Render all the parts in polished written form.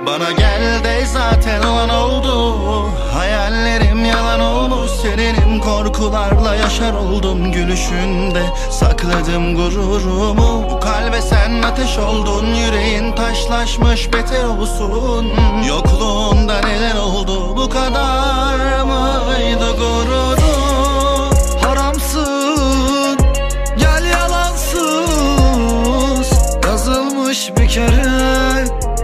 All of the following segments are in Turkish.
Bana gel de zaten olan oldu. Hayallerim yalan olmuş, serinim korkularla yaşar oldum. Gülüşünde sakladım gururumu. Bu kalbe sen ateş oldun, yüreğin taşlaşmış beter olsun. Yokluğunda neler oldu, bu kadar mıydı gururu? Haramsın, gel yalansız, yazılmış bir kere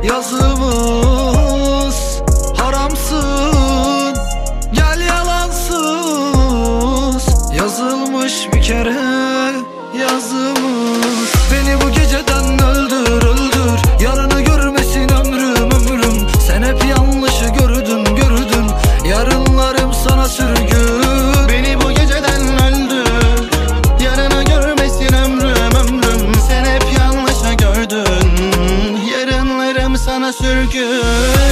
yazımız. Haramsın, gel yalansız, yazılmış bir kere yazımız. Beni bu geceden öldür, öldür, yarını görmesin ömrüm, ömrüm. Sen hep yanlışı gördün, gördün, yarınlarım sana sürgün. Beni bu geceden öldür, yarını görmesin ömrüm, ömrüm. Sen hep yanlışa gördün, yarınlarım sana sürgün.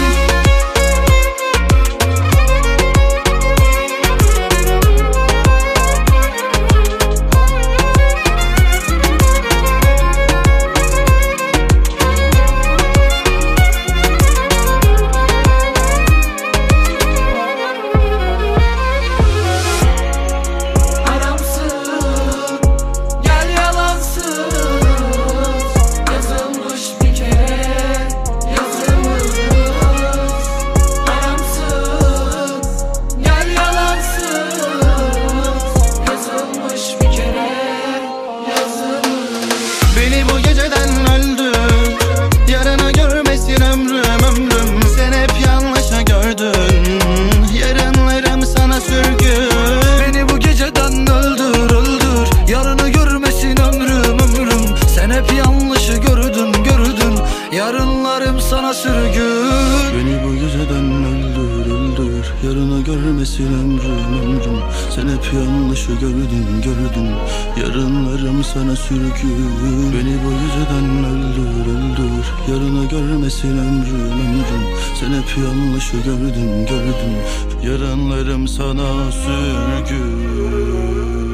Beni bu geceden öldür, yarını görmesin ömrüm, ömrüm. Sen hep yanlışa gördün, yarınlarım sana sürgün. Beni bu geceden öldür, öldür, yarını görmesin ömrüm, ömrüm. Sen hep yanlışı gördün, gördün, yarınlarım sana sürgün. Beni bu geceden öldür, öldür, yarını görmesin ömrüm, ömrüm. Sen hep yanlışı gördün, gördün, yarınlarım sana sürgün. Beni bu geceden öldür, öldür, yarını görmesin ömrüm, ömrüm. Sen hep yanlışı gördün, gördün, yarınlarım sana sürgün.